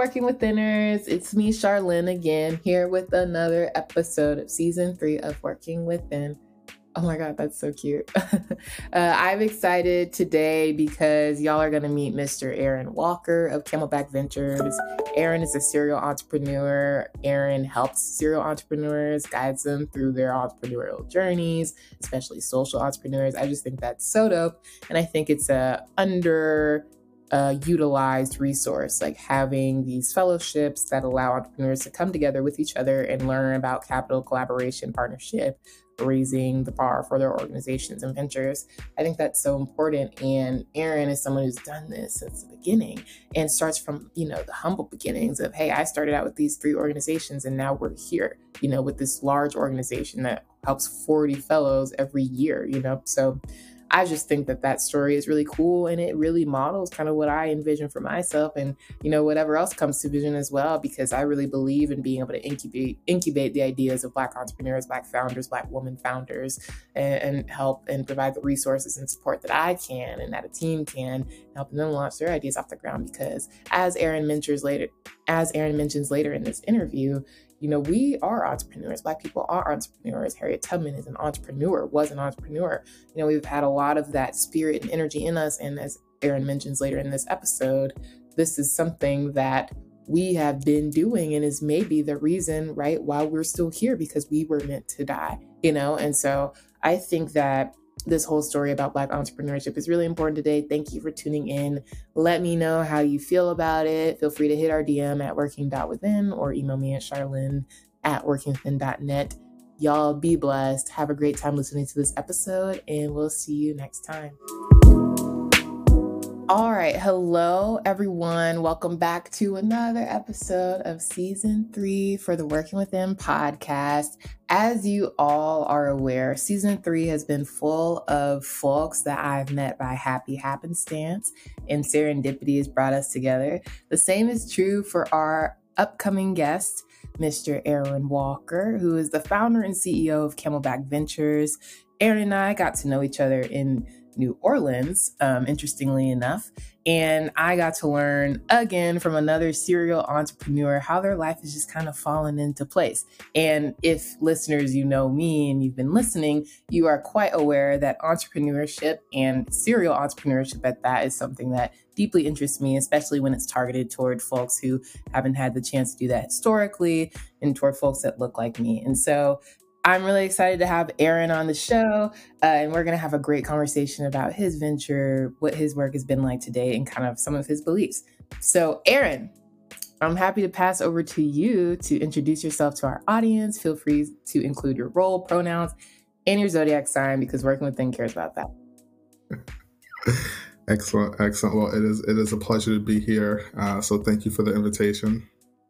Working with Thinners. It's me, Charlene, again, here with another episode of season 3 of Working Within. Oh my God, that's so cute. I'm excited today because y'all are going to meet Mr. Aaron Walker of Camelback Ventures. Aaron is a serial entrepreneur. Aaron helps serial entrepreneurs, guides them through their entrepreneurial journeys, especially social entrepreneurs. I just think that's so dope. And I think it's a utilized resource, like having these fellowships that allow entrepreneurs to come together with each other and learn about capital, collaboration, partnership, raising the bar for their organizations and ventures. I think that's so important. And Aaron is someone who's done this since the beginning and starts from, the humble beginnings of, hey, I started out with these 3 organizations and now we're here, with this large organization that helps 40 fellows every year, So I just think that story is really cool, and it really models kind of what I envision for myself and, whatever else comes to vision as well, because I really believe in being able to incubate the ideas of Black entrepreneurs, Black founders, Black women founders, and help and provide the resources and support that I can and that a team can, helping them launch their ideas off the ground. Because as Aaron mentions later in this interview, we are entrepreneurs. Black people are entrepreneurs. Harriet Tubman was an entrepreneur. We've had a lot of that spirit and energy in us. And as Aaron mentions later in this episode, this is something that we have been doing and is maybe the reason, right, why we're still here, because we were meant to die, And so I think that this whole story about Black entrepreneurship is really important today. Thank you for tuning in. Let me know how you feel about it. Feel free to hit our DM at working.within or email me at charlene@workingwithin.net. Y'all be blessed. Have a great time listening to this episode, and we'll see you next time. All right. Hello, everyone. Welcome back to another episode of season 3 for the Working Within podcast. As you all are aware, season 3 has been full of folks that I've met by happy happenstance, and serendipity has brought us together. The same is true for our upcoming guest, Mr. Aaron Walker, who is the founder and CEO of Camelback Ventures. Aaron and I got to know each other in New Orleans, interestingly enough. And I got to learn again from another serial entrepreneur how their life is just kind of fallen into place. And if listeners, you know me and you've been listening, you are quite aware that entrepreneurship and serial entrepreneurship at that is something that deeply interests me, especially when it's targeted toward folks who haven't had the chance to do that historically and toward folks that look like me. And so I'm really excited to have Aaron on the show, and we're going to have a great conversation about his venture, what his work has been like today, and kind of some of his beliefs. So, Aaron, I'm happy to pass over to you to introduce yourself to our audience. Feel free to include your role, pronouns, and your zodiac sign, because Working Within cares about that. Excellent. Well, it is a pleasure to be here. So thank you for the invitation.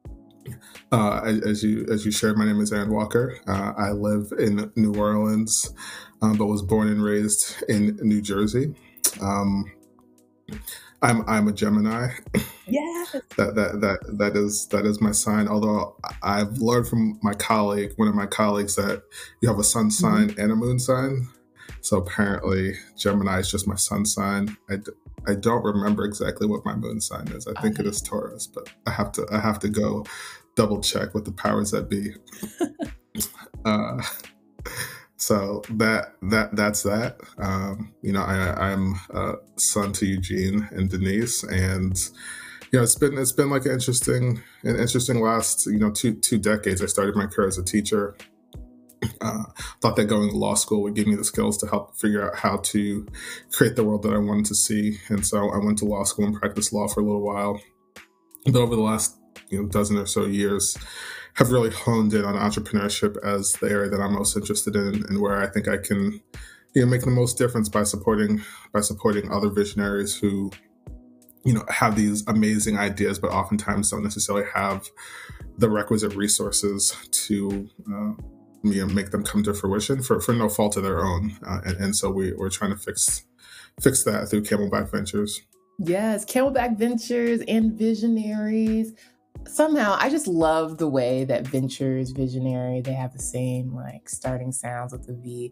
As you shared, my name is Aaron Walker. I live in New Orleans, but was born and raised in New Jersey. I'm a Gemini. Yes. That is my sign. Although I've learned from one of my colleagues, that you have a sun sign and a moon sign. So apparently Gemini is just my sun sign. I don't remember exactly what my moon sign is. I think it is Taurus, but I have to go double check with the powers that be. So that's that. I'm son to Eugene and Denise, and it's been like an interesting last 2 decades. I started my career as a teacher. Thought that going to law school would give me the skills to help figure out how to create the world that I wanted to see. And so I went to law school and practiced law for a little while. But over the last dozen or so years, have really honed in on entrepreneurship as the area that I'm most interested in, and where I think I can make the most difference by supporting other visionaries who have these amazing ideas, but oftentimes don't necessarily have the requisite resources to make them come to fruition for no fault of their own. And so we're trying to fix that through Camelback Ventures. Yes, Camelback Ventures and Visionaries. Somehow, I just love the way that Ventures, Visionary, they have the same starting sounds with the V.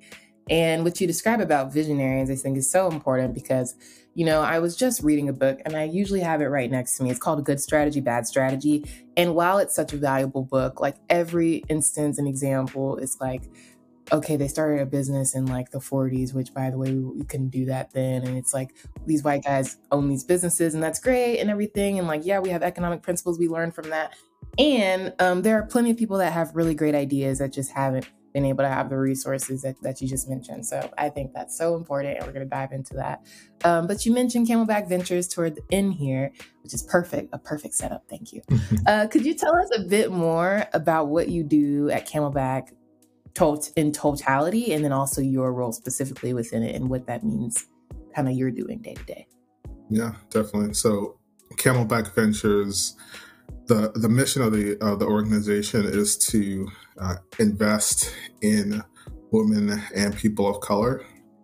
And what you describe about visionaries, I think, is so important because, I was just reading a book and I usually have it right next to me. It's called Good Strategy, Bad Strategy. And while it's such a valuable book, like every instance and example is like, okay, they started a business in like the 40s, which by the way, we couldn't do that then. And it's like these white guys own these businesses and that's great and everything. And like, yeah, we have economic principles we learned from that. And there are plenty of people that have really great ideas that just haven't been able to have the resources that you just mentioned. So I think that's so important, and we're going to dive into that. But you mentioned Camelback Ventures toward the end here, which is perfect, a perfect setup. Thank you. Could you tell us a bit more about what you do at Camelback in totality, and then also your role specifically within it and what that means kind of you're doing day to day? Yeah, definitely. So Camelback Ventures, the mission of the organization is to invest in women and people of color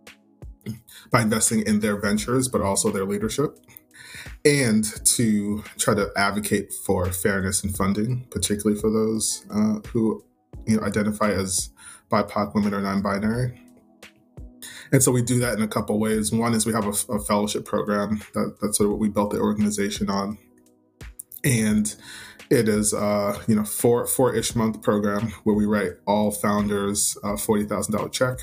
by investing in their ventures, but also their leadership, and to try to advocate for fairness in funding, particularly for those who identify as BIPOC women or non-binary. And so we do that in a couple ways. One is we have a fellowship program that's sort of what we built the organization on. And it is four-ish month program where we write all founders a $40,000 check.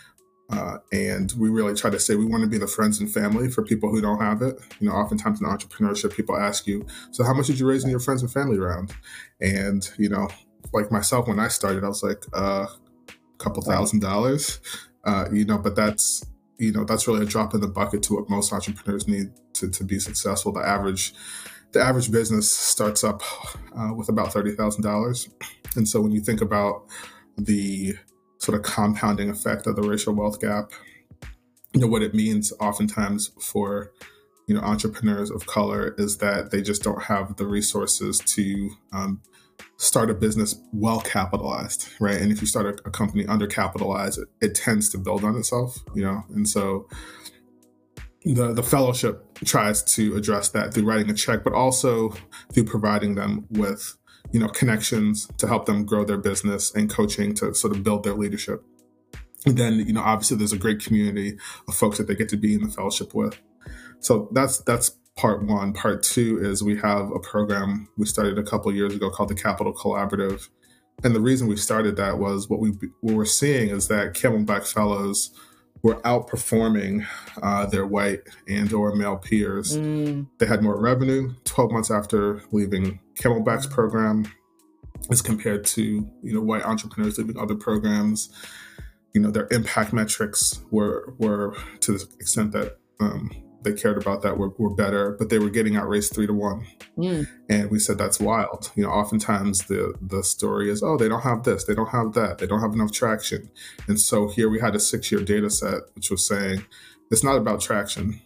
And we really try to say we want to be the friends and family for people who don't have it. Oftentimes in entrepreneurship, people ask you, so how much did you raise in your friends and family round? And, like myself, when I started, I was like, couple $1,000, but that's really a drop in the bucket to what most entrepreneurs need to be successful. The average business starts up with about $30,000. And so when you think about the sort of compounding effect of the racial wealth gap, what it means oftentimes for, entrepreneurs of color is that they just don't have the resources to start a business well capitalized, right? And if you start a company undercapitalized, it tends to build on itself, And so the fellowship tries to address that through writing a check, but also through providing them with, connections to help them grow their business and coaching to sort of build their leadership. And then, obviously there's a great community of folks that they get to be in the fellowship with. So that's part one. Part two is we have a program we started a couple of years ago called the Capital Collaborative. And the reason we started that was what we're seeing is that Camelback Fellows were outperforming their white and or male peers. They had more revenue 12 months after leaving Camelback's program as compared to, white entrepreneurs leaving other programs. Their impact metrics were to the extent that they cared about that were better, but they were getting outraced 3-1. And we said, that's wild. Oftentimes the story is, oh, they don't have this, they don't have that, they don't have enough traction. And so here we had a 6-year data set, which was saying, it's not about traction.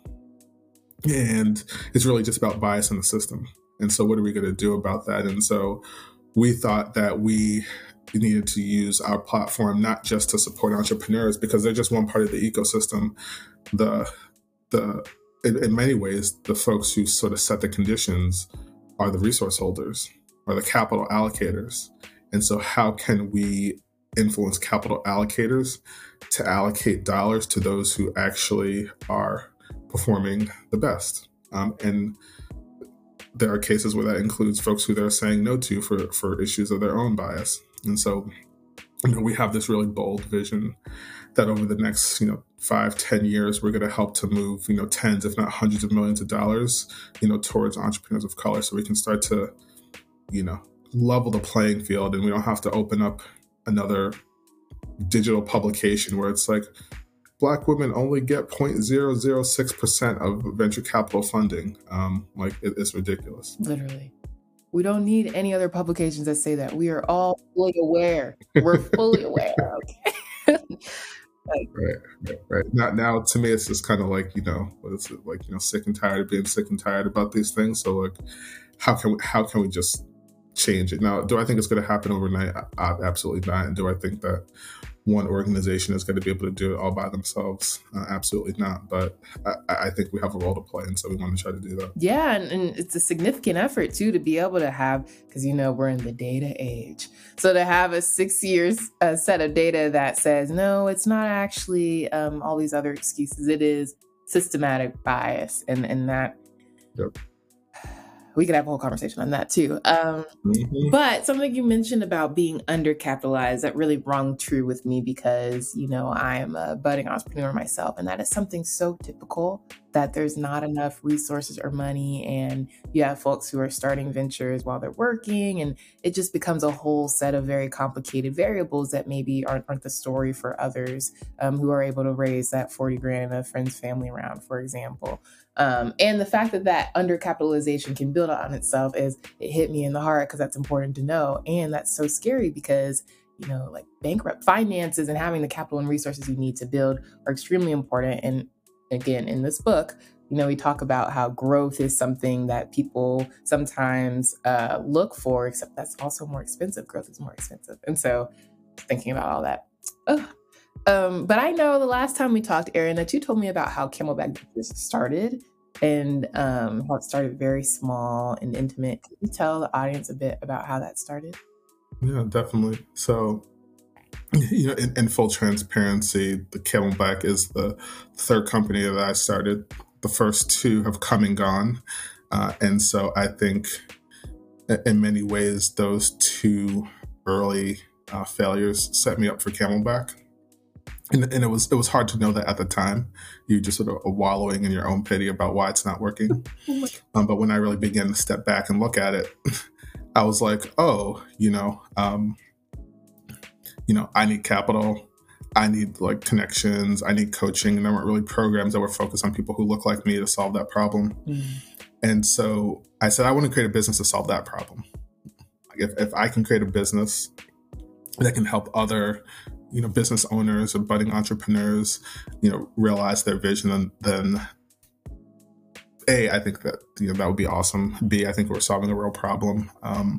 And it's really just about bias in the system. And so what are we going to do about that? And so we thought that we needed to use our platform not just to support entrepreneurs, because they're just one part of the ecosystem. In many ways, the folks who sort of set the conditions are the resource holders, are the capital allocators. And so how can we influence capital allocators to allocate dollars to those who actually are performing the best? And there are cases where that includes folks who they're saying no to for issues of their own bias. And so, we have this really bold vision that over the next, 5-10 years, we're going to help to move, tens, if not hundreds of millions of dollars, towards entrepreneurs of color, so we can start to, level the playing field, and we don't have to open up another digital publication where it's like, Black women only get 0.006% of venture capital funding. It's ridiculous. Literally. We don't need any other publications that say that. We are all fully aware. We're fully aware. Okay. Right. Now, to me, it's just kind of like, what is it? Like, sick and tired of being sick and tired about these things. So, like, how can we just change it? Now, do I think it's going to happen overnight? Absolutely not. And do I think that one organization is going to be able to do it all by themselves. Absolutely not. But I think we have a role to play, and so we want to try to do that. Yeah, and it's a significant effort too to be able to have, because we're in the data age. So to have a 6 years set of data that says, no, it's not actually all these other excuses. It is systematic bias, and that. Yep. We could have a whole conversation on that too. But something you mentioned about being undercapitalized, that really rung true with me because, I am a budding entrepreneur myself. And that is something so typical, that there's not enough resources or money. And you have folks who are starting ventures while they're working. And it just becomes a whole set of very complicated variables that maybe aren't the story for others who are able to raise that 40 grand in a friend's family round, for example. And the fact that undercapitalization can build on itself it hit me in the heart, because that's important to know. And that's so scary because, like bankrupt finances and having the capital and resources you need to build are extremely important. And again, in this book, we talk about how growth is something that people sometimes look for, except that's also more expensive. Growth is more expensive. And so thinking about all that. But I know the last time we talked, Erin, that you told me about how Camelback Ventures started, and how it started very small and intimate. Can you tell the audience a bit about how that started? Yeah, definitely. So, in full transparency, the Camelback is the third company that I started. The first two have come and gone. And so I think in many ways, those two early failures set me up for Camelback. And it was hard to know that at the time. You just sort of are wallowing in your own pity about why it's not working. But when I really began to step back and look at it, I was like, oh, I need capital. I need like connections. I need coaching. And there weren't really programs that were focused on people who look like me to solve that problem. And so I said, I want to create a business to solve that problem. If I can create a business that can help other business owners or budding entrepreneurs, realize their vision, and then A, I think that, that would be awesome. B, I think we're solving a real problem.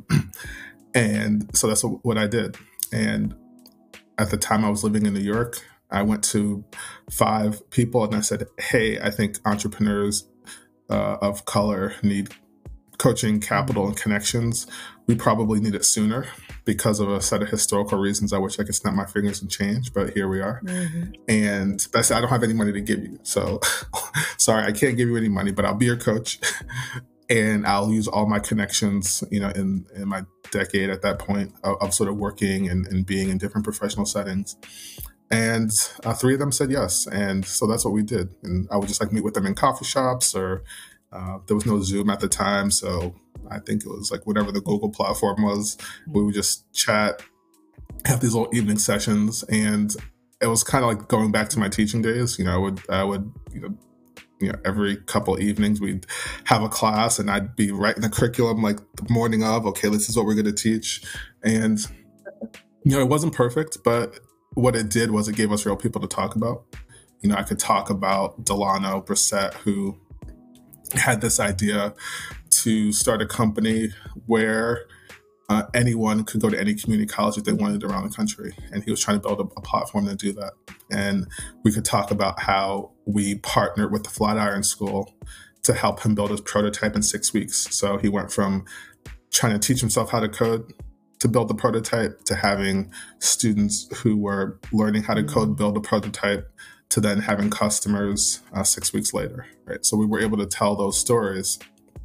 And so that's what I did. And at the time I was living in New York, I went to 5 people and I said, hey, I think entrepreneurs of color need coaching, capital, and connections. We probably need it sooner because of a set of historical reasons. I wish I could snap my fingers and change, but here we are. And I said, I don't have any money to give you. So sorry, I can't give you any money, but I'll be your coach. And I'll use all my connections, in my decade at that point of sort of working and being in different professional settings. And 3 of them said yes. And so that's what we did. And I would just meet with them in coffee shops, or there was no Zoom at the time. So I think it was whatever the Google platform was. We would just chat, have these little evening sessions. And it was kind of like going back to my teaching days. I would every couple of evenings we'd have a class and I'd be writing the curriculum the morning of, okay, this is what we're going to teach. And, it wasn't perfect, but what it did was it gave us real people to talk about. I could talk about Delano Brissett, who had this idea to start a company where anyone could go to any community college if they wanted around the country. And he was trying to build a platform to do that. And we could talk about how we partnered with the Flatiron School to help him build his prototype in 6 weeks. So he went from trying to teach himself how to code to build the prototype to having students who were learning how to code, build a prototype, to then having customers 6 weeks later, right? So we were able to tell those stories.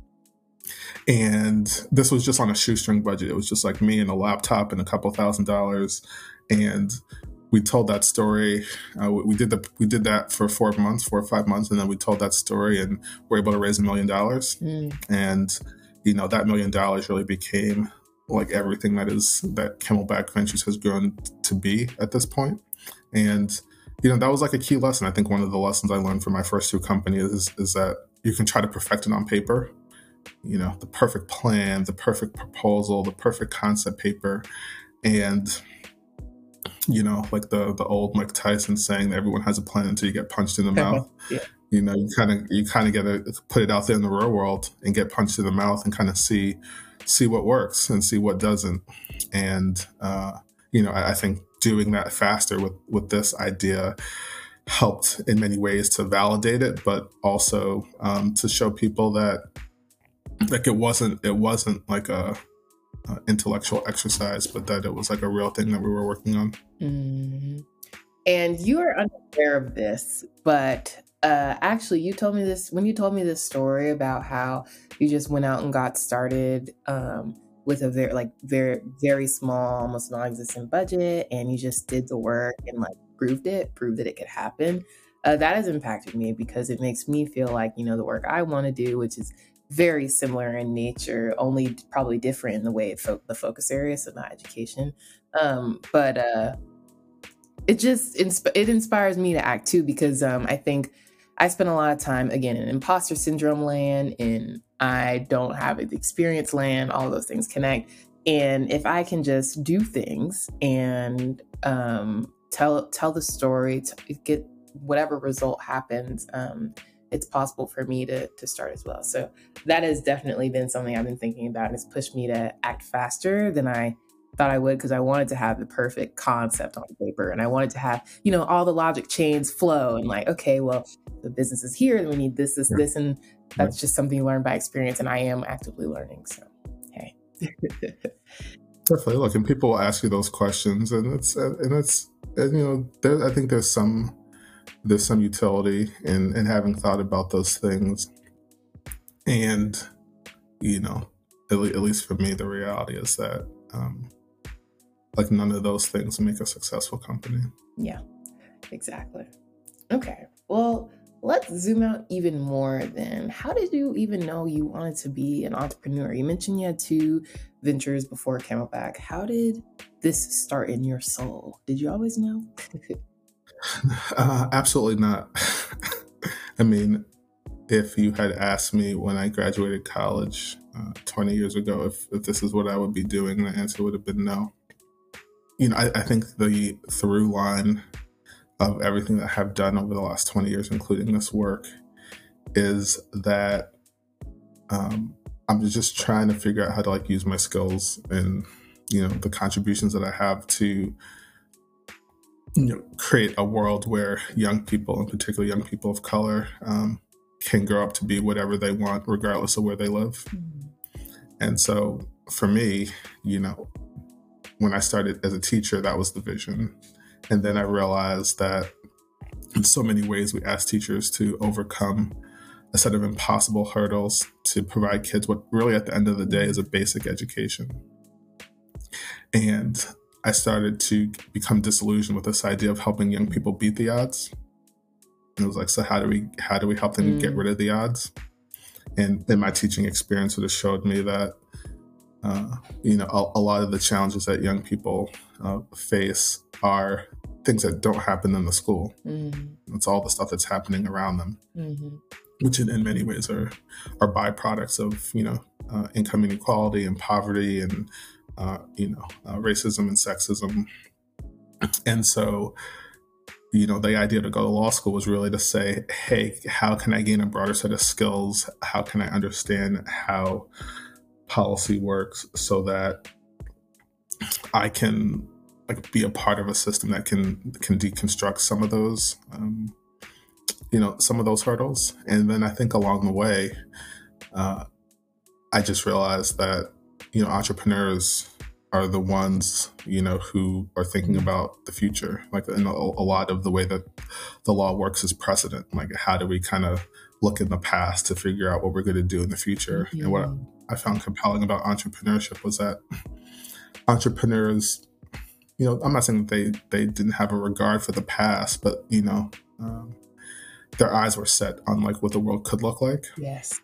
And this was just on a shoestring budget. It was just me and a laptop and a couple $1,000s. And we told that story. We did that for 4 or 5 months. And then we told that story and were able to raise $1 million. And, that $1 million really became everything that Camelback Ventures has grown to be at this point. And, that was a key lesson. I think one of the lessons I learned from my first 2 companies is that you can try to perfect it on paper. The perfect plan, the perfect proposal, the perfect concept paper. And, the old Mike Tyson saying that everyone has a plan until you get punched in the mouth. Yeah. You kind of got to put it out there in the real world and get punched in the mouth and kind of see what works and see what doesn't. And, I think doing that faster with this idea helped in many ways to validate it, but also to show people that like it wasn't like a intellectual exercise, but that it was like a real thing that we were working on. Mm-hmm. And you are unaware of this, but actually, you told me this when you told me this story about how you just went out and got started with a very small, almost non-existent budget, and you just did the work and like proved that it could happen. That has impacted me because it makes me feel like, you know, the work I want to do, which is very similar in nature, only probably different in the way the focus area, so not education. But it just it inspires me to act too, because I think I spend a lot of time again in imposter syndrome land, and I don't have the experience land. All those things connect, and if I can just do things and tell the story, to get whatever result happens, it's possible for me to start as well. So that has definitely been something I've been thinking about, and it's pushed me to act faster than I thought I would, because I wanted to have the perfect concept on paper, and I wanted to have, you know, all the logic chains flow, and like, okay, well, the business is here, and we need this, and that's just something you learn by experience, and I am actively learning. So, hey. Definitely. Look, and people will ask you those questions, and it's you know, I think there's some utility in having thought about those things, and you know, at least for me, the reality is that like none of those things make a successful company. Yeah, exactly. Okay, well, let's zoom out even more then. How did you even know you wanted to be an entrepreneur? You mentioned you had 2 ventures before Camelback. How did this start in your soul? Did you always know? Absolutely not. I mean, if you had asked me when I graduated college 20 years ago if this is what I would be doing, the answer would have been no. You know, I think the through line of everything that I have done over the last 20 years, including this work, is that I'm just trying to figure out how to like use my skills and, you know, the contributions that I have to, you know, create a world where young people, in particular young people of color, can grow up to be whatever they want, regardless of where they live. And so for me, you know, when I started as a teacher, that was the vision. And then I realized that in so many ways we ask teachers to overcome a set of impossible hurdles to provide kids what really at the end of the day is a basic education. And I started to become disillusioned with this idea of helping young people beat the odds. And it was like, so how do we help them get rid of the odds? And then my teaching experience sort of showed me that, you know, a lot of the challenges that young people face are things that don't happen in the school. It's all the stuff that's happening around them, which in many ways are byproducts of, you know, income inequality and poverty and, you know, racism and sexism. And so, you know, the idea to go to law school was really to say, hey, how can I gain a broader set of skills? How can I understand how policy works so that I can like be a part of a system that can deconstruct some of those, you know, some of those hurdles. And then I think along the way, I just realized that, you know, entrepreneurs are the ones, you know, who are thinking about the future. Like, in a lot of the way that the law works is precedent. Like, how do we kind of look in the past to figure out what we're going to do in the future? And what I found compelling about entrepreneurship was that entrepreneurs, you know, I'm not saying that they didn't have a regard for the past, but, you know, their eyes were set on like what the world could look like. Yes.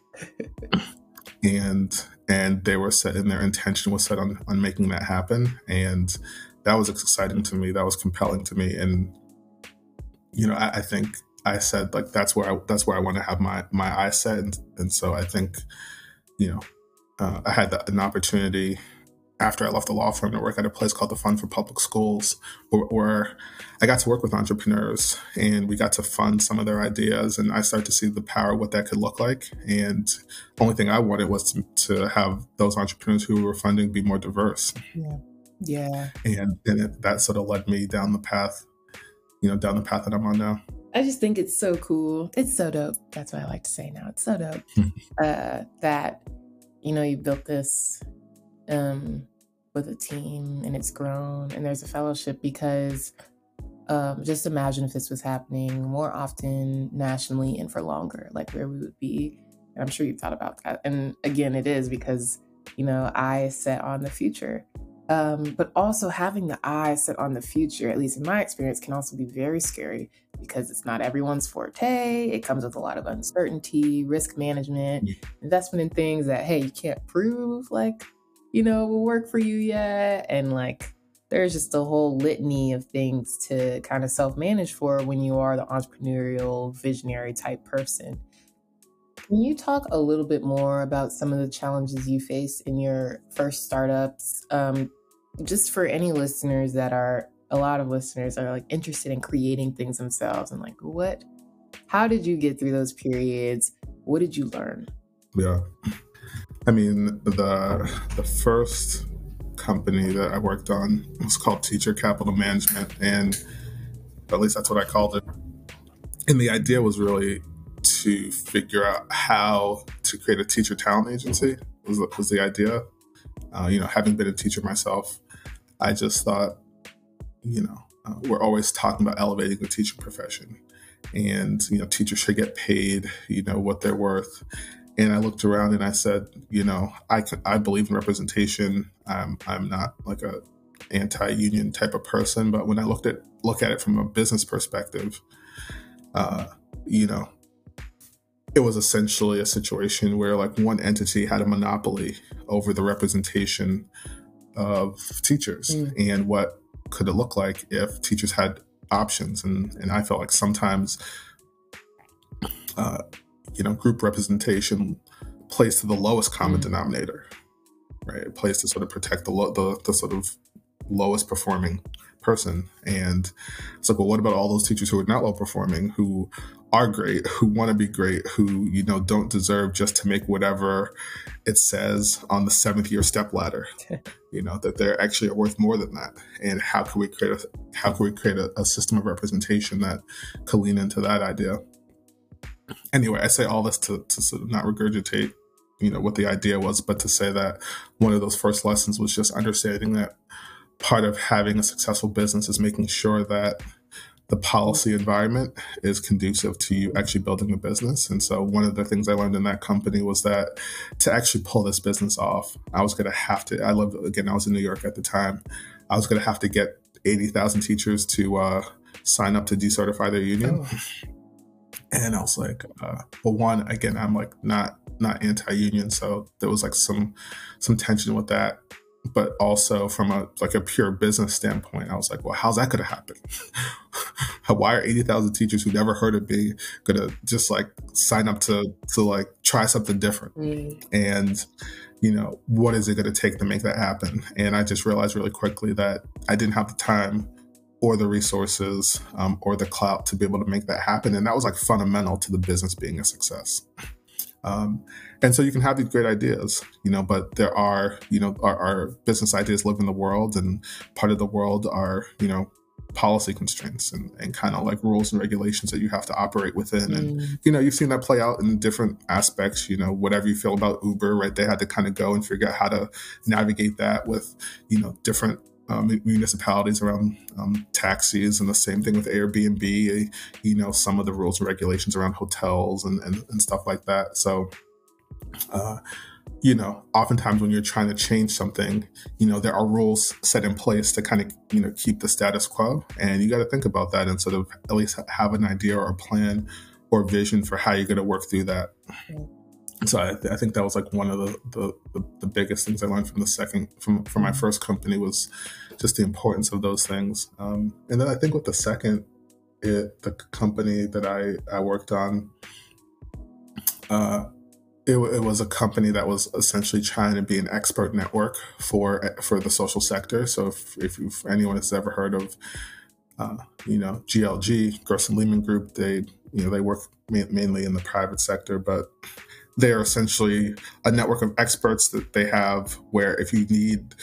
and they were set, and their intention was set on making that happen. And that was exciting to me. That was compelling to me. And, you know, I think I said, like, that's where I want to have my eyes set. And so I think, you know, I had an opportunity after I left the law firm to work at a place called the Fund for Public Schools, where I got to work with entrepreneurs, and we got to fund some of their ideas, and I started to see the power of what that could look like. And the only thing I wanted was to have those entrepreneurs who were funding be more diverse. Yeah. Yeah. That sort of led me down the path, down the path that I'm on now. I just think it's so cool. It's so dope. That's what I like to say now. It's so dope that, you built this with a team and it's grown and there's a fellowship because just imagine if this was happening more often nationally and for longer, like where we would be. And I'm sure you've thought about that. And again, it is because, I set on the future. But also having the eye set on the future, at least in my experience, can also be very scary because it's not everyone's forte. It comes with a lot of uncertainty, risk management, investment in things that, hey, you can't prove will work for you yet. And there's just a whole litany of things to kind of self-manage for when you are the entrepreneurial, visionary type person. Can you talk a little bit more about some of the challenges you face in your first startups? Just for any listeners a lot of listeners are interested in creating things themselves and how did you get through those periods? What did you learn? Yeah. I mean, the first company that I worked on was called Teacher Capital Management, and at least that's what I called it. And the idea was really to figure out how to create a teacher talent agency was the idea. Having been a teacher myself, I just thought, we're always talking about elevating the teaching profession, and teachers should get paid, what they're worth. And I looked around and I said, I believe in representation. I'm not like a anti-union type of person, but when I look at it from a business perspective, it was essentially a situation where one entity had a monopoly over the representation of teachers. And what could it look like if teachers had options? And I felt like sometimes group representation plays to the lowest common denominator, right? It plays to sort of protect the sort of lowest performing person. And it's like, well, what about all those teachers who are not low performing, who are great, who want to be great, who, don't deserve just to make whatever it says on the 7th year step ladder, that they're actually worth more than that. And how can we create a system of representation that could lean into that idea? Anyway, I say all this to sort of not regurgitate, what the idea was, but to say that one of those first lessons was just understanding that part of having a successful business is making sure that the policy environment is conducive to you actually building the business. And so one of the things I learned in that company was that to actually pull this business off, I was going to have to, I was in New York at the time. I was going to have to get 80,000 teachers to sign up to decertify their union. Oh. And I was like, well, one, again, I'm not anti-union. So there was some tension with that. But also from a pure business standpoint, I was like, well, how's that going to happen? Why are 80,000 teachers who never heard of me going to just sign up to try something different? And, what is it going to take to make that happen? And I just realized really quickly that I didn't have the time or the resources or the clout to be able to make that happen. And that was fundamental to the business being a success. And so you can have these great ideas, but there are, our business ideas live in the world, and part of the world are, policy constraints and kind of rules and regulations that you have to operate within. And, you've seen that play out in different aspects, whatever you feel about Uber, right? They had to kind of go and figure out how to navigate that with, different municipalities around taxis, and the same thing with Airbnb, some of the rules and regulations around hotels and stuff like that. So, oftentimes when you're trying to change something, there are rules set in place to kind of, keep the status quo. And you got to think about that and sort of at least have an idea or a plan or vision for how you're going to work through that. So I think that was one of the biggest things I learned from my first company was just the importance of those things. And then I think with the second, the company that I worked on, it was a company that was essentially trying to be an expert network for the social sector. So if anyone has ever heard of, GLG, Gerson Lehman Group, they work mainly in the private sector, but they are essentially a network of experts that they have where if you need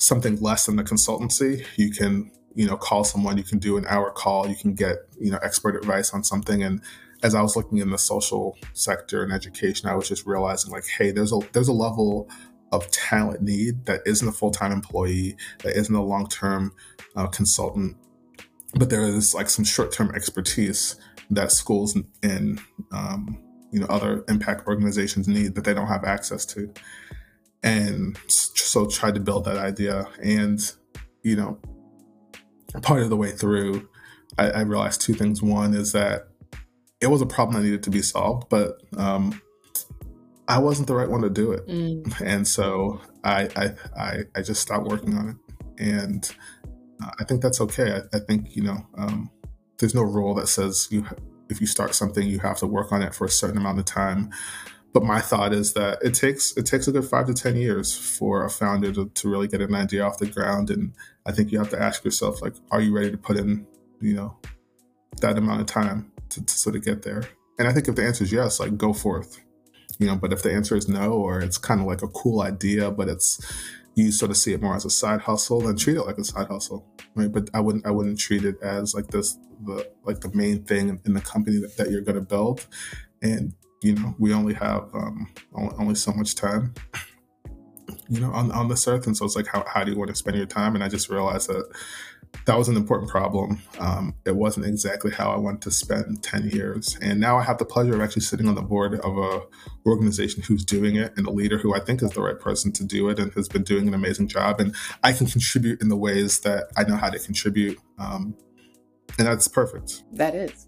something less than the consultancy. You can, call someone, you can do an hour call, you can get, expert advice on something. And as I was looking in the social sector and education, I was just realizing like, hey, there's a level of talent need that isn't a full-time employee, that isn't a long-term consultant, but there is like some short-term expertise that schools and other impact organizations need that they don't have access to. And so tried to build that idea. And, part of the way through, I realized two things. One is that it was a problem that needed to be solved, but I wasn't the right one to do it. And so I just stopped working on it. And I think that's okay. I think, there's no rule that says if you start something, you have to work on it for a certain amount of time. But my thought is that it takes a good 5 to 10 years for a founder to really get an idea off the ground. And I think you have to ask yourself, like, are you ready to put in, that amount of time to sort of get there? And I think if the answer is yes, like, go forth, but if the answer is no, or it's kind of like a cool idea, but you sort of see it more as a side hustle, then treat it like a side hustle, right? But I wouldn't treat it as like the main thing in the company that you're going to build. And we only have only so much time, on this earth. And so it's like, how do you want to spend your time? And I just realized that was an important problem. It wasn't exactly how I wanted to spend 10 years. And now I have the pleasure of actually sitting on the board of a organization who's doing it, and a leader who I think is the right person to do it and has been doing an amazing job. And I can contribute in the ways that I know how to contribute. And that's perfect. That is.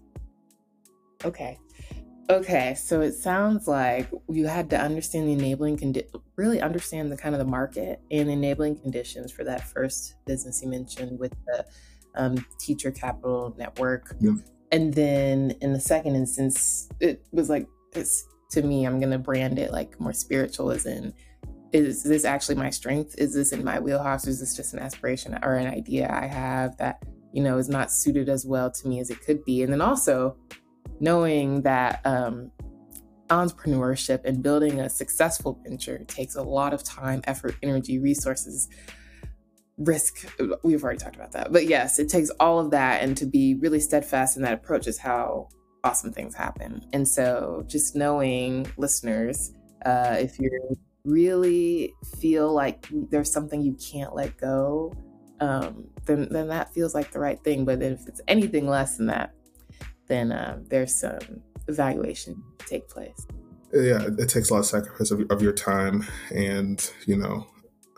Okay, so it sounds like you had to understand the enabling really understand the kind of the market and enabling conditions for that first business you mentioned with the Teacher Capital Network. Yeah. And then in the second instance, it was like, to me, I'm going to brand it like more spiritual, as in, is this actually my strength? Is this in my wheelhouse? Or is this just an aspiration or an idea I have that, is not suited as well to me as it could be? And then also, knowing that entrepreneurship and building a successful venture takes a lot of time, effort, energy, resources, risk. We've already talked about that. But yes, it takes all of that. And to be really steadfast in that approach is how awesome things happen. And so just knowing, listeners, if you really feel like there's something you can't let go, then that feels like the right thing. But if it's anything less than that, then there's some evaluation to take place. Yeah, it takes a lot of sacrifice of your time, and you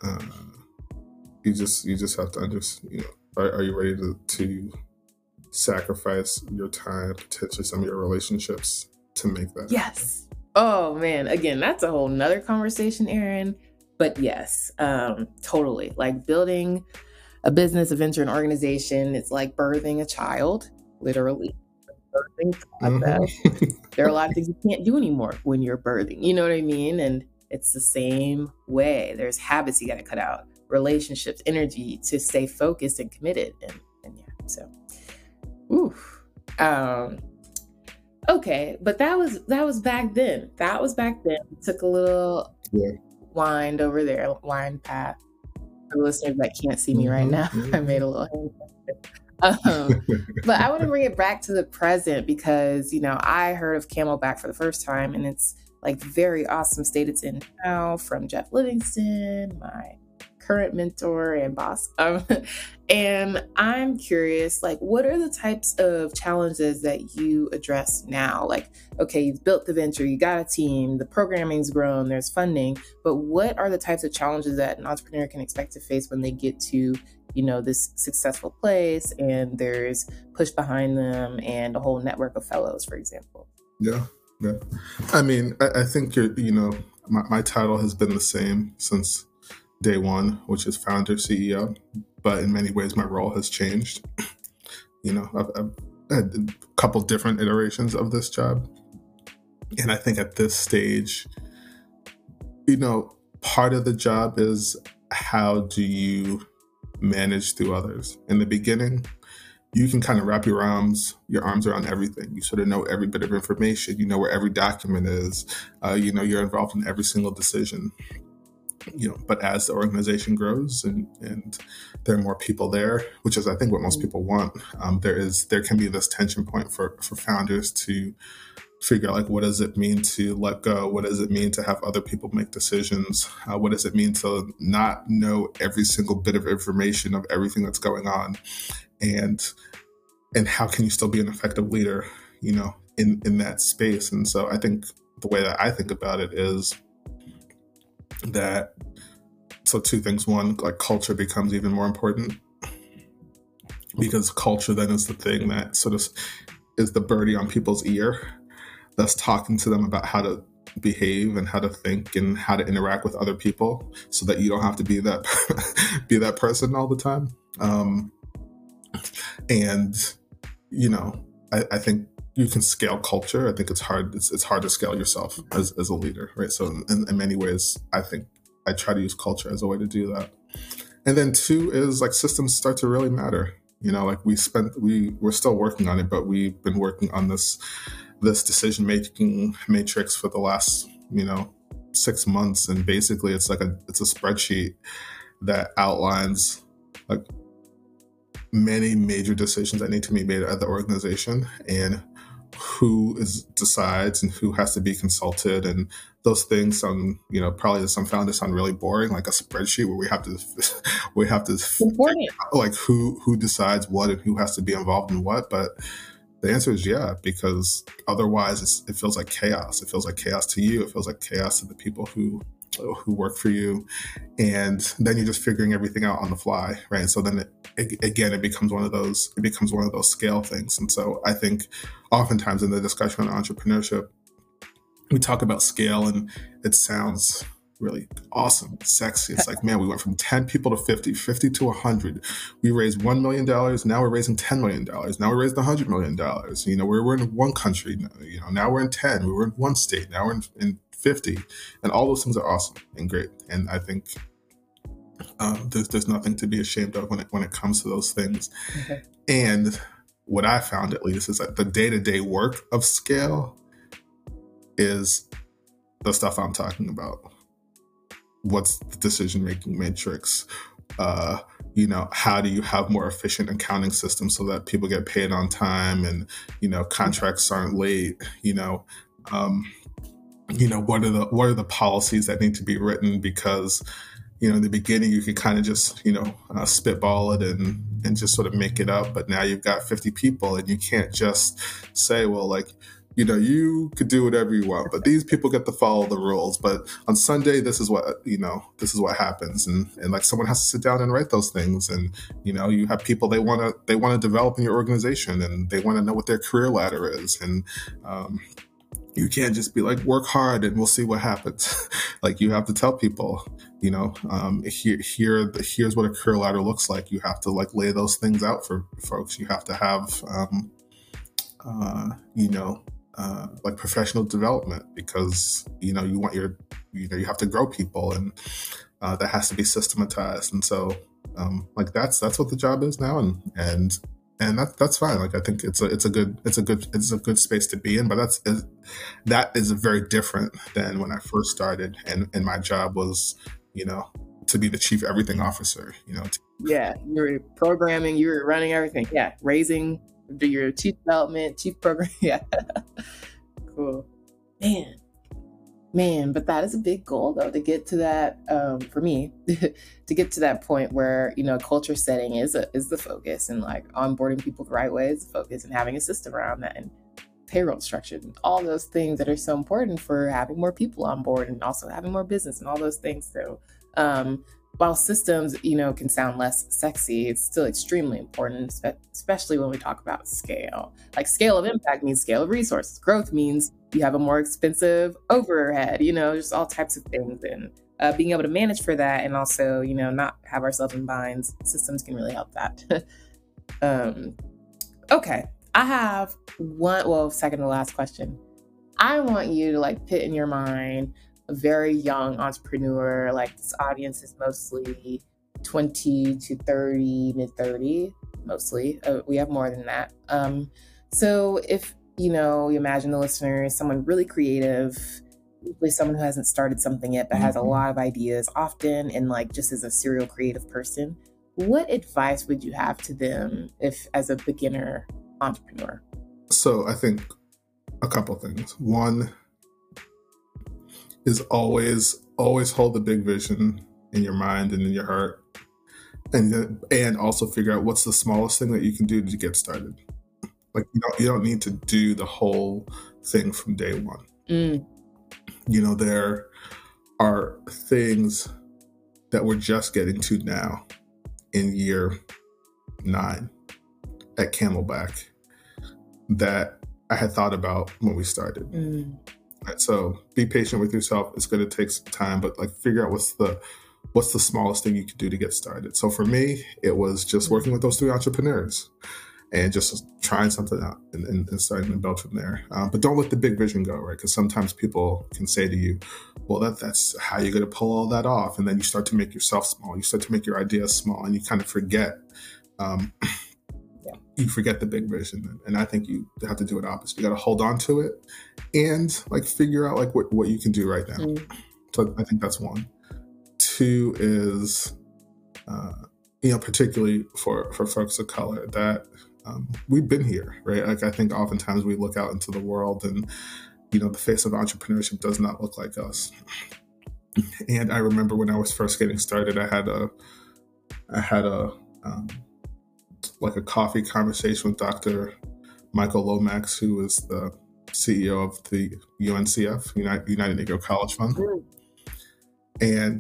just have to understand. Are you ready to sacrifice your time, potentially some of your relationships, to make that? Yes. Oh man, again, that's a whole nother conversation, Aaron. But yes, totally. Like building a business, a venture, an organization, it's like birthing a child, literally. Mm-hmm. There are a lot of things you can't do anymore when you're birthing, you know what I mean? And it's the same way. There's habits you got to cut out, relationships, energy to stay focused and committed. And yeah, so okay, but that was back then. It took a little wind over there, wind path. For listeners that can't see me right now, I made a little hand. But I want to bring it back to the present because, I heard of Camelback for the first time, and it's like very awesome state it's in now from Jeff Livingston, my current mentor and boss. And I'm curious, like, what are the types of challenges that you address now? Like, okay, you've built the venture, you got a team, the programming's grown, there's funding, but what are the types of challenges that an entrepreneur can expect to face when they get to this successful place and there's push behind them and a whole network of fellows, for example? Yeah. I mean, I think my title has been the same since day one, which is founder, CEO, but in many ways my role has changed. I've had a couple different iterations of this job. And I think at this stage, part of the job is how do you manage through others. In the beginning, you can kind of wrap your arms around everything. You sort of know every bit of information. You know where every document is. You're involved in every single decision. but as the organization grows and there are more people there, which is I think what most people want, there can be this tension point for founders to figure out, like, what does it mean to let go? What does it mean to have other people make decisions? What does it mean to not know every single bit of information of everything that's going on? And how can you still be an effective leader, in that space? And so I think the way that I think about it is that, so two things. One, like, culture becomes even more important, because culture then is the thing that sort of is the birdie on people's ear that's talking to them about how to behave and how to think and how to interact with other people, so that you don't have to be that be that person all the time. And I think you can scale culture. I think it's hard. It's hard to scale yourself as a leader, right? So in many ways, I think I try to use culture as a way to do that. And then two is, like, systems start to really matter. Like, we're still working on it, but we've been working on this decision-making matrix for the last, 6 months. And basically it's a spreadsheet that outlines, like, many major decisions that need to be made at the organization, and who decides and who has to be consulted. And those things sound, probably to some founders sound really boring, like a spreadsheet where we have to Important. like who decides what and who has to be involved in what. But the answer is yeah, because otherwise it feels like chaos. It feels like chaos to you. It feels like chaos to the people who work for you. And then you're just figuring everything out on the fly, right? And so then it becomes one of those scale things. And so I think oftentimes in the discussion on entrepreneurship, we talk about scale and it sounds really awesome, sexy. It's like, man, we went from 10 people to 50 to 100. We raised $1 million. Now we're raising $10 million. Now we're raising $100 million. We're in one country. Now we're in 10. We were in one state. Now we're in 50. And all those things are awesome and great. And I think there's nothing to be ashamed of when it comes to those things. Okay. And what I found, at least, is that the day-to-day work of scale is the stuff I'm talking about. What's the decision-making matrix? How do you have more efficient accounting systems so that people get paid on time and, contracts aren't late? What are the policies that need to be written? Because, in the beginning you could kind of just, spitball it and just sort of make it up. But now you've got 50 people and you can't just say, well, like, you could do whatever you want, but these people get to follow the rules. But on Sunday, this is what happens. And like, someone has to sit down and write those things. And, you have people, they want to develop in your organization and they want to know what their career ladder is. And, you can't just be like, work hard and we'll see what happens. Like, you have to tell people, here's what a career ladder looks like. You have to, like, lay those things out for folks. You have to have, like, professional development, because, you want you have to grow people, and that has to be systematized. And so, like, that's what the job is now. And that's fine. Like, I think it's a good space to be in, but that is very different than when I first started, and my job was, to be the chief everything officer, Yeah, you were programming, you were running everything. Yeah, raising, do your chief development, chief program. Yeah, cool. Man, but that is a big goal, though, to get to that, for me, to get to that point where, culture setting is the focus, and, like, onboarding people the right way is the focus, and having a system around that, and payroll structure, and all those things that are so important for having more people on board and also having more business and all those things. So, while systems, can sound less sexy, it's still extremely important, especially when we talk about scale. Like, scale of impact means scale of resources. Growth means you have a more expensive overhead, just all types of things. And being able to manage for that, and also, not have ourselves in binds, systems can really help that. Okay, I have second to last question. I want you to, like, put in your mind a very young entrepreneur. Like, this audience is mostly 20 to 30, mid 30, mostly. We have more than that. So if, you imagine the listener is someone really creative, usually someone who hasn't started something yet, but has a lot of ideas often, and like just is a serial creative person, what advice would you have to them if as a beginner entrepreneur? So I think a couple things. One is always hold the big vision in your mind and in your heart, and also figure out what's the smallest thing that you can do to get started. Like you don't need to do the whole thing from day one. There are things that we're just getting to now in year 9 at Camelback that I had thought about when we started. Right, so be patient with yourself. It's going to take some time, but like figure out what's the smallest thing you could do to get started. So for me, it was just working with those 3 entrepreneurs and just trying something out and starting to build from there. But don't let the big vision go, right? Because sometimes people can say to you, well, that's how you're going to pull all that off. And then you start to make yourself small. You start to make your ideas small, and you kind of forget. You forget the big vision. And I think you have to do it opposite. You got to hold on to it and like figure out like what you can do right now. So I think that's one. 2 is, particularly for folks of color, that we've been here, right? Like I think oftentimes we look out into the world and, the face of entrepreneurship does not look like us. And I remember when I was first getting started, I had a a coffee conversation with Dr. Michael Lomax, who is the CEO of the UNCF, United Negro College Fund. And,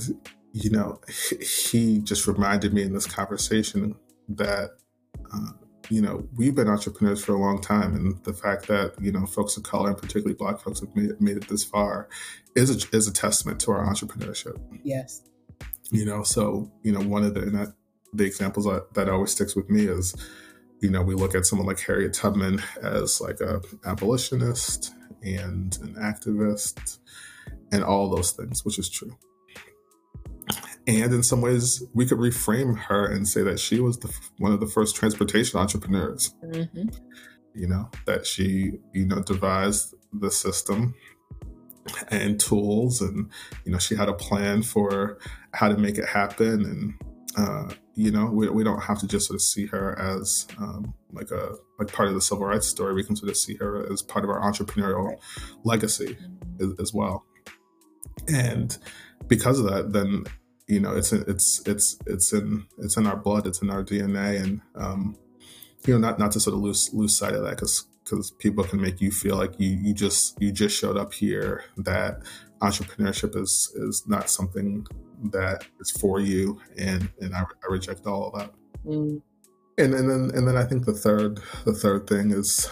he just reminded me in this conversation that, we've been entrepreneurs for a long time. And the fact that, folks of color, and particularly Black folks, have made it this far is a testament to our entrepreneurship. Yes. So, one of the examples that always sticks with me is, we look at someone like Harriet Tubman as like a abolitionist and an activist and all those things, which is true. And in some ways, we could reframe her and say that she was one of the first transportation entrepreneurs. That she, devised the system and tools, and she had a plan for how to make it happen. And we don't have to just sort of see her as like part of the civil rights story. We can sort of see her as part of our entrepreneurial legacy as well. And because of that, then it's in our blood, it's in our DNA, and not to sort of lose sight of that, because people can make you feel like you just showed up here, that entrepreneurship is not something that is for you, and I reject all of that. And then I think the third thing is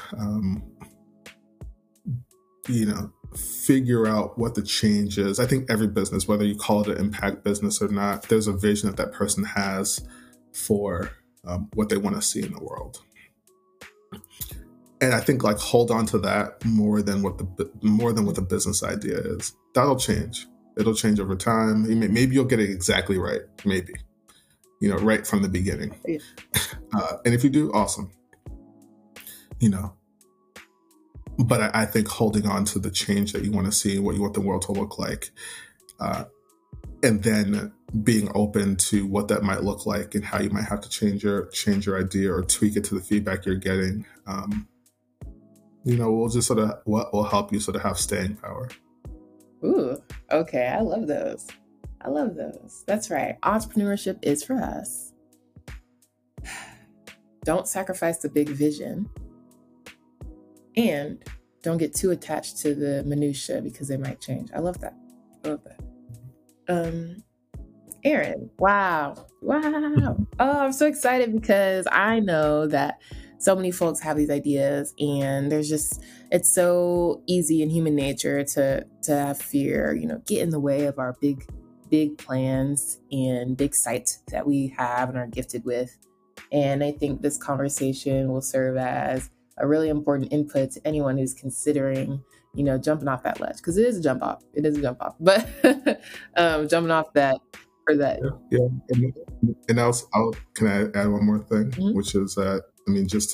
figure out what the change is. I think every business, whether you call it an impact business or not, there's a vision that person has for what they want to see in the world. And I think like hold on to that more than what the business idea is. That'll change. It'll change over time. Maybe you'll get it exactly right. Maybe, right from the beginning. And if you do, awesome. But I think holding on to the change that you want to see, what you want the world to look like, and then being open to what that might look like and how you might have to change your idea or tweak it to the feedback you're getting. Will just sort of will help you sort of have staying power. Ooh, okay. I love those. That's right. Entrepreneurship is for us. Don't sacrifice the big vision. And don't get too attached to the minutia, because they might change. I love that. Aaron, wow. Oh, I'm so excited because I know that so many folks have these ideas, and it's so easy in human nature to have fear, get in the way of our big plans and big sights that we have and are gifted with. And I think this conversation will serve as a really important input to anyone who's considering, jumping off that ledge, because it is a jump off, but jumping off that for that. Yeah. And can I add one more thing, which is that, just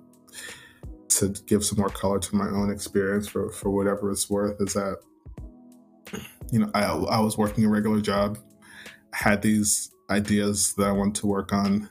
to give some more color to my own experience for whatever it's worth, is that, I was working a regular job, had these ideas that I wanted to work on,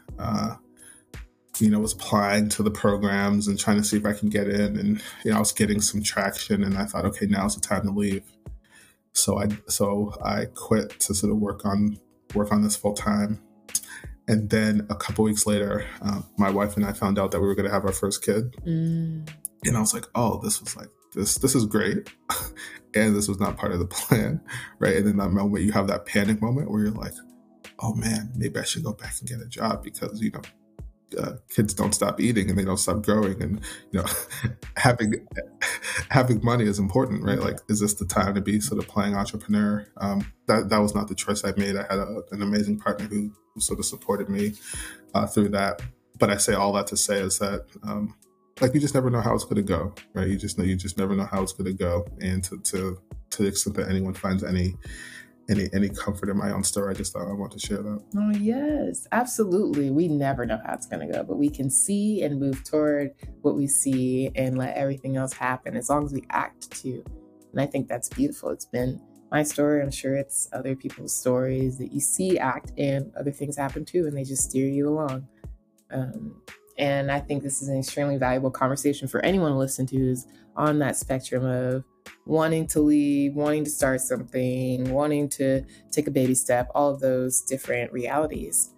was applying to the programs and trying to see if I can get in. And, I was getting some traction, and I thought, okay, now's the time to leave. So I quit to sort of work on this full time. And then a couple weeks later, my wife and I found out that we were going to have our first kid. And I was like, oh, this is great. And this was not part of the plan, right? And in that moment, you have that panic moment where you're like, oh man, maybe I should go back and get a job, because, kids don't stop eating and they don't stop growing. And, having money is important, right? Like, is this the time to be sort of playing entrepreneur? That was not the choice I made. I had an amazing partner who sort of supported me through that. But I say all that to say is that, you just never know how it's going to go, right? You just never know how it's going to go. And to the extent that anyone finds any comfort in my own story, I just thought I want to share that. Oh, yes, absolutely. We never know how it's going to go, but we can see and move toward what we see and let everything else happen as long as we act too. And I think that's beautiful. It's been my story. I'm sure it's other people's stories that you see, act, and other things happen too, and they just steer you along. And I think this is an extremely valuable conversation for anyone to listen to who's on that spectrum of wanting to leave, wanting to start something, wanting to take a baby step, all of those different realities.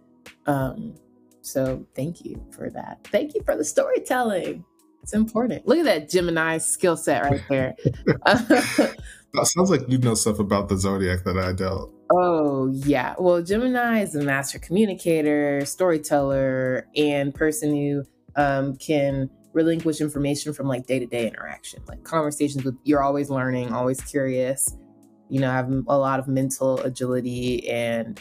So thank you for that. Thank you for the storytelling. It's important. Look at that Gemini skill set right there. That sounds like you know stuff about the zodiac that I don't. Oh, yeah. Well, Gemini is a master communicator, storyteller, and person who can relinquish information from like day-to-day interaction, like conversations with, you're always learning, always curious, have a lot of mental agility, and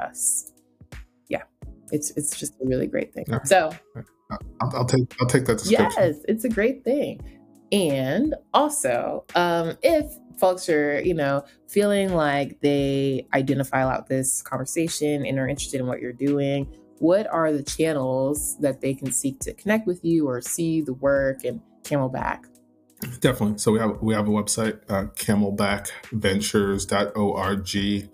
it's just a really great thing. Yeah. So I'll take that description. Yes, it's a great thing. And also, if folks are, feeling like they identify a lot with this conversation and are interested in what you're doing, what are the channels that they can seek to connect with you or see the work and Camelback? Definitely. So we have a website, camelbackventures.org.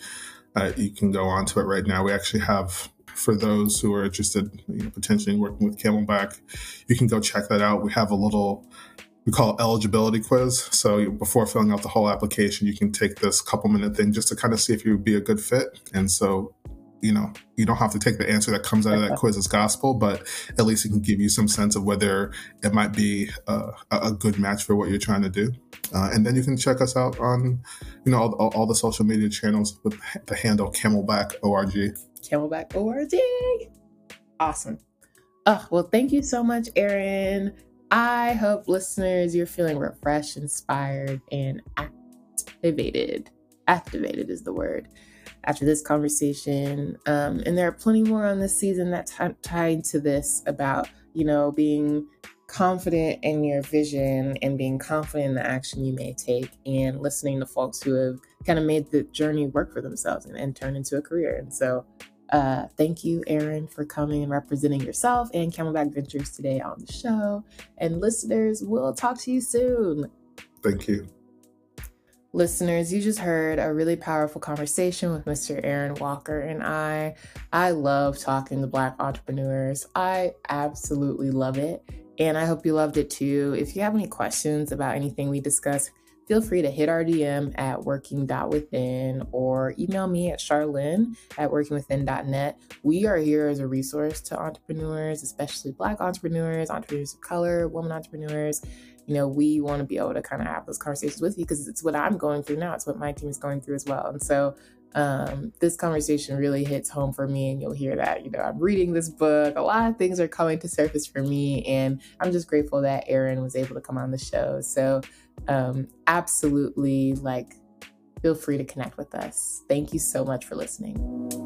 You can go onto it right now. We actually have, for those who are interested, potentially working with Camelback, you can go check that out. We have a little, we call it eligibility quiz. So before filling out the whole application, you can take this couple-minute thing just to kind of see if you would be a good fit. And so, you don't have to take the answer that comes out of that quiz as gospel, but at least it can give you some sense of whether it might be a good match for what you're trying to do. And then you can check us out on, all the social media channels with the handle Camelback.org. Camelback.org. Awesome. Well, thank you so much, Aaron. I hope listeners, you're feeling refreshed, inspired, and activated. Activated is the word after this conversation. And there are plenty more on this season that tied to this about, being confident in your vision and being confident in the action you may take, and listening to folks who have kind of made the journey work for themselves and turn into a career. And so thank you, Aaron, for coming and representing yourself and Camelback Ventures today on the show. And listeners, we'll talk to you soon. Thank you. Listeners, you just heard a really powerful conversation with Mr. Aaron Walker, and I love talking to Black entrepreneurs. I absolutely love it, and I hope you loved it too. If you have any questions about anything we discussed, feel free to hit our DM at working.within or email me at charlene@workingwithin.net. We are here as a resource to entrepreneurs, especially Black entrepreneurs, entrepreneurs of color, women entrepreneurs. We want to be able to kind of have those conversations with you because it's what I'm going through now. It's what my team is going through as well. And so this conversation really hits home for me, and you'll hear that, I'm reading this book. A lot of things are coming to surface for me, and I'm just grateful that Aaron was able to come on the show. So absolutely, feel free to connect with us. Thank you so much for listening.